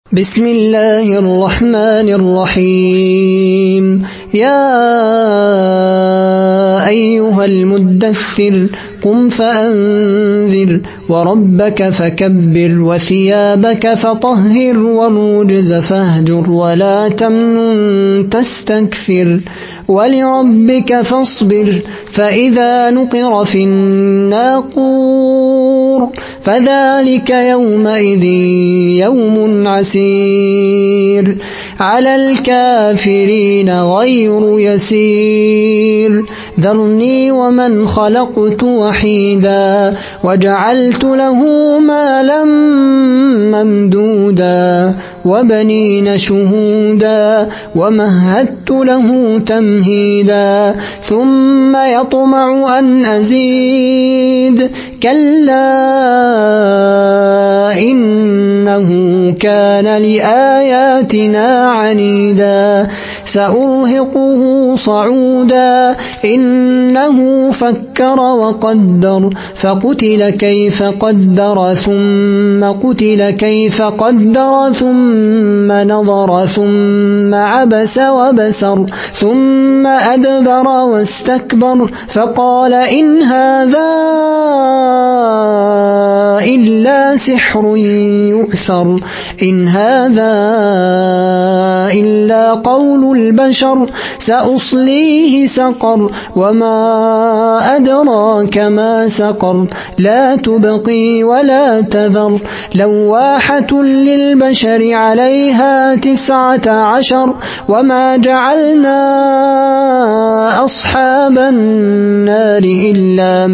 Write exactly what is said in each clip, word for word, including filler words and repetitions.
بسم الله الرحمن الرحيم يا أيها المدثر قم فأنذر وربك فكبر وثيابك فطهر والرجز فاهجر ولا تمنن تستكثر ولربك فاصبر فإذا نقر في الناقور فذلك يومئذ يوم عسير على الكافرين غير يسير ذرني ومن خلقت وحيدا وجعلت له مالا ممدودا وبنين شهودا ومهدت له تمهيدا ثم يطمع أن أزيد كلا إنه كان لآياتنا عنيدا سأرهقه صعودا إنه فكر وقدر فقتل كيف قدر ثم قتل كيف قدر ثم نظر ثم عبس وبسر ثم أدبر واستكبر فقال إن هذا إلا سحر يؤثر إن هذا إلا قول البشر سأصليه سقر وما أدراك ما سقر لا تبقي ولا تذر لواحة للبشر عليها تسعة عشر وما جعلنا أصحاب النار إلا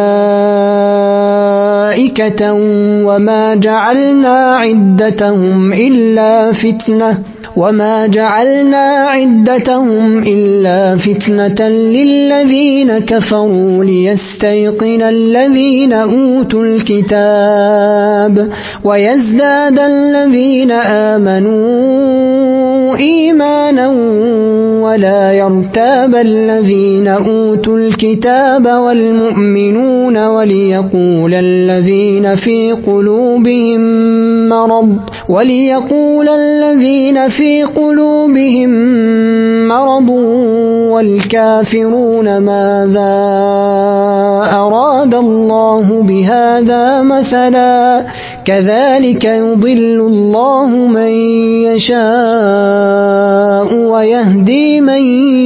ملائكة وما جعلنا عدتهم إلا فتنة وما جعلنا عدتهم إلا فتنة للذين كفروا ليستيقن الذين أوتوا الكتاب ويزداد الذين آمنوا إيمانا ولا يرتاب الذين أوتوا الكتاب والمؤمنون وليقول الذين في قلوبهم مرض وليقول الذين في قلوبهم مرض والكافرون ماذا أراد الله بهذا مثلا كذلك يضل الله من يشاء ويهدي من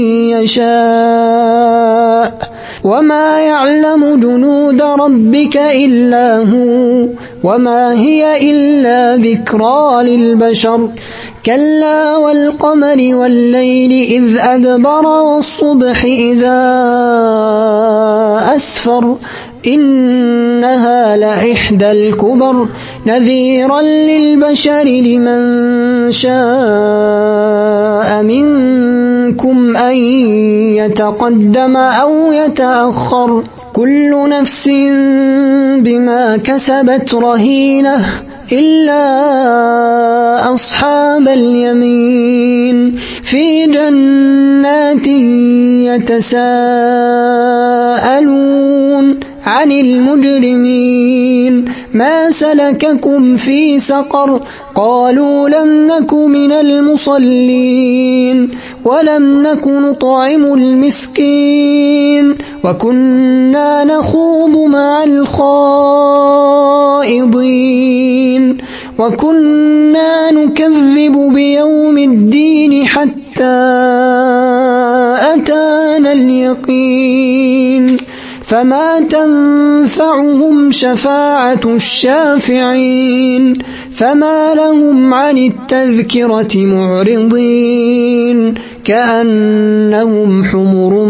يشاء وما يعلم جنود ربك إلا هو وما هي إلا ذكرى للبشر كلا والقمر والليل إذ أدبر والصبح إذا أسفر إنها لإحدى الكبر نذيرا للبشر لمن شاء منكم أن يتقدم أو يتأخر كل نفس بما كسبت رهينة إلا أصحاب اليمين في جنات يتساءلون عن المجرمين ما سلككم في سقر قالوا لم نك من المصلين ولم نك نطعم المسكين وكنا نخوض مع الخائضين وكنا نكذب بيوم الدين حتى أتانا اليقين فما تنفعهم شفاعة الشافعين فما لهم عن التذكرة معرضين كأنهم حمر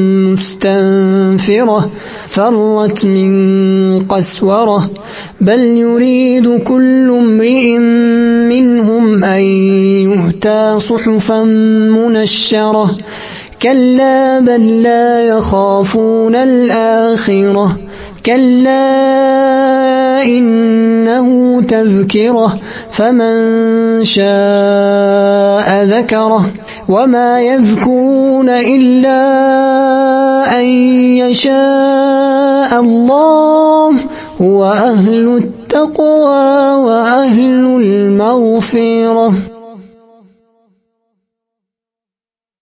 مستنفرة فرت من قسورة بل يريد كل امرئ منهم أن يؤتى صحفا منشرة كلا بل لا يخافون الآخرة كلا إنه تذكرة فمن شاء ذكره وما يذكرون إلا أن يشاء الله هو أهل التقوى وأهل المغفرة